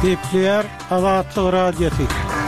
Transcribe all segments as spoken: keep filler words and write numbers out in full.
Kepler Azatlyk Radiosu.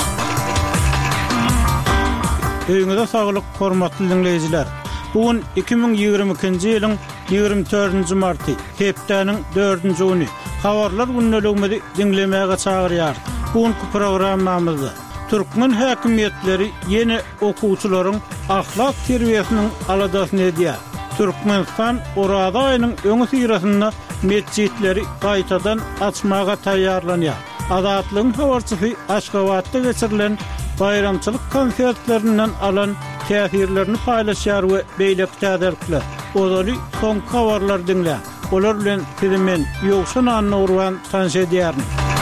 Öýüňizde saglyk, hormatly dinleýijiler. Bugün iki bin ýigirme ikinji ýylyň ýigirme dördünji marty, hepdeniň dördünji güni. Habarlar günnäligini dinlemäge çagyrýar. Bugünkü programmamyzda Türkmen häkimetleri ýene okuwçylaryň ahlak terbiýesiniň aladasyny edýär. Türkmenistan orada aýynyň öňü syrasynda mesjidleri gaýtadan açmaga taýýarlanýar. Azatlygyň habarçysy Aşgabatda geçirilen bayramçylyk konsertlerinden alan täsirlerini paýlaşýar we beýlek täderkler. Ozaly soň habarlar dinlä. Olar bilen sizimen ýoksun anna urwan tanış edýärin.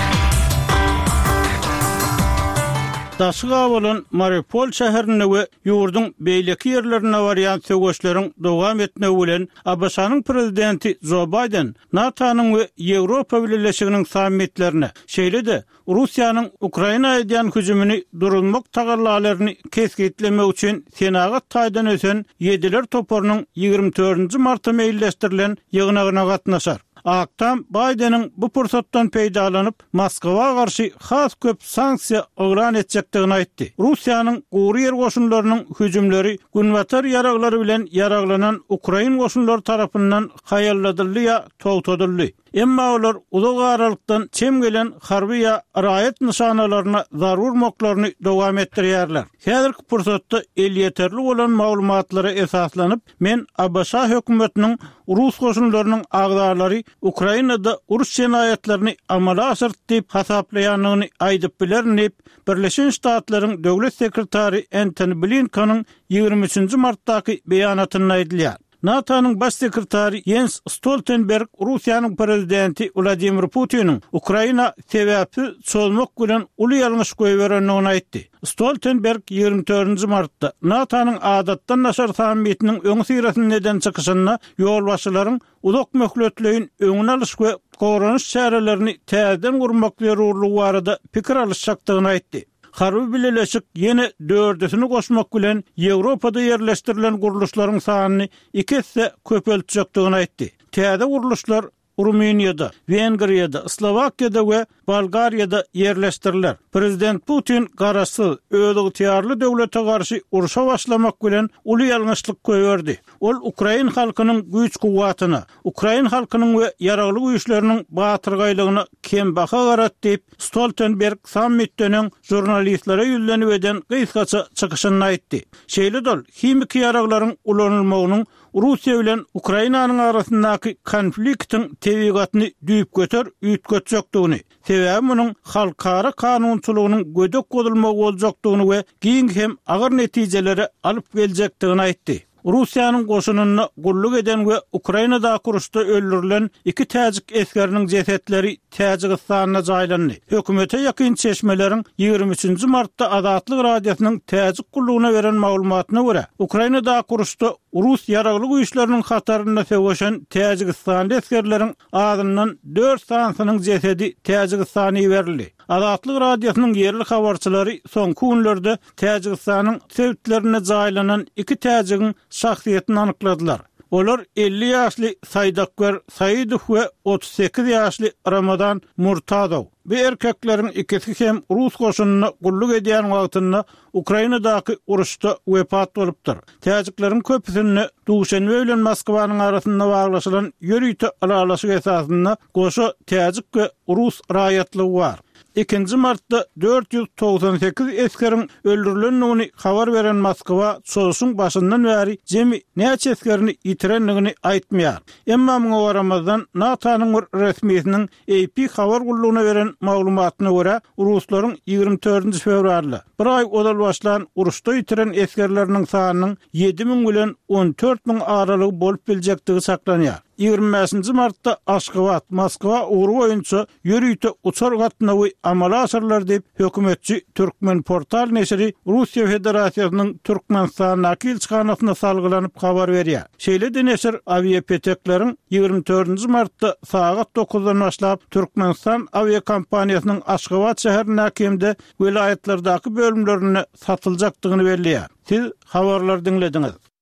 Daşyga bolan Mariupol şäherine we ýurduň beýleki ýerlerine barýan söwgeçleriň dowam etmegi bilen A B S-nyň prezidenti Joe Biden NATO-nyň we Ýewropa Birleşiginiň sammitlerine şeýle-de Russiýanyň Ukraina edýän hüjümini durulmak tagallalaryny kesgitlemek üçin Senagat taýdan ösen ýediler toparynyň ýigirme dördünji martda meýilleşdirilen ýygynagyna gatnaşar. Aktam Biden'in bu pursatdan peýdalanyp Moskwa garşy has köp sanksiýa ogran etjekdigini aýtdy. Russiýanyň gowry ýer goşunlarynyň hüjümleri günwatar ýaraglary bilen ýaraglanan Ukraina goşunlary tarapyndan haýalladyldy, togtadyldy. Emma olar uzak aralykdan çem gelen harby ýa raýat nişanalaryna zarur moklaryny dowam etdirýärler. Häzirki pursatda el ýeterli bolan maglumatlara esaslanyp men A B S hökümetiniň Rus goşunlarynyň agdarlary Ukrainada uruş jenaýatlaryny amala aşyrtyp hasaplaýanyny aýdyp bilerni Birleşen Ştatlaryň döwlet sekretary Antony Blinken'in ýigirme üçünji martdaky beýanatyny aýdylýar. NATO-nyň baş sekretary Jens Stoltenberg Russiýanyň prezidenti Vladimir Putin'in Ukraina sebäpsiz çolmak bilen uly ýalňyş goýberenligini aýtdy. Stoltenberg ýigirme dördünji martda NATO-nyň adatdan naşar sammitiniň öňü syrasyndan neden çykyşyna ýol başlaryň uzak möhletleýin öňüne alyş we goranyş çärelerini täzeden gurmak zerurlygy barada pikir alışjakdygyny aýtdy. Harby Birleşik ýene dördüsini goşmak bilen Ýewropada ýerleşdirilen guruluşlaryň sanyny iki hisse köpeltjekdigini aýtdy. Täze guruluşlar Rumeniýada, Wengriýada, Slowakiýada we Bolgariýada ýerleşdiriler. Prezident Putin garasy öýdügi tiýarly döwlete garşy uruşa başlamak bilen uly ýalňyşlyk goýberdi. Ol Ukraina halkynyň güýç guwatyna, Ukraina halkynyň we ýaragly güýçleriniň batyrgaýlygyna kem baha garat diýip Stoltenberg sammitden jurnalistlere ýüzlenip eden gysgaça çykyşyny aýtdy. Şeýle-de himik ýaraglaryň ulanylmagynyň Russiýa bilen Ukrainanyň arasyndaky konfliktiň tebigatyny düýüp götür, üýtgetjekdigini, sebäbi munyň halkara kanunçylygynyň gödek bolmagy boljakdygyny we giň hem agyr netijelere alyp geljekdigini aýtdy. Russiýanyň goşunyny gulluk eden we Ukrainada kuruşda öldürilen iki täjik eskeriniň jesetleri Täjikistana jaýlandy. Hökümete ýakyn çeşmeleriň ýigirme üçünji martda Azatlyk Radiosynyň täjik gullugyna beren maglumatyna görä, Ukrainada kuruşda Rus ýaragly güýçleriniň hatarynda söwgeşen Täjikistan eskerleriň adyndan dört sansynyň jesedi Täjikistana berildi. Azatlyk Radiosynyň ýerli habarçylary soňky günlerde Täjikistanyň sewtlerine jaýlanan iki täjigiň şahsiýetini anykladylar. Olar elli ýaşly Saýdakbar Saýdow we otuz sekiz ýaşly Ramadan Murtadow. Bu erkekleriň ikisi hem Rus goşunyny gulluk edýän wagtynda Ukrainadaky uruşda wepat bolupdyr. Täjikleriň köpüsini Duşanbe bilen Moskwanyň arasynda baglaşylan ýörüýte alalaşyk esasynda goşu täjik we Rus raýatlygy bar. ikinji martda dört yüz togsan sekiz eskerin öldürilenligini habar beren Moskwa soğuşun başyndan bäri jemi näçe eskerini ýitirenligini aýtmaýar. Emma muňa garamazdan NATO-nyň resmiýetiniň A P habar gullugyna beren maglumatyna görä Ruslaryň ýigirme dördünji fevralda bir ay odal başlan uruşda ýitiren eskerleriniň sanynyň ýedi min bilen on dört min aralygy bolup biljekdigi saklanýar. ýigirme beşinji martda Aşgabat, Moskwa uğru boýunça ýörüýte uçar gatna we amala aşyrlar diýip hökümetçi Türkmen portal neşri Russiýa Federasiýasynyň Türkmenistan akilçyhanasyna salgylanyp habar berýär. Şeýle-de neşir aviapetekleriň ýigirme dördünji martda saat dokuzdan başlap Türkmenistan aviakompaniýasynyň Aşgabat şäherine kemde vilayetlerdaky bölümlerini satyljakdygyny belliýär. Siz habarlar dinlediňiz.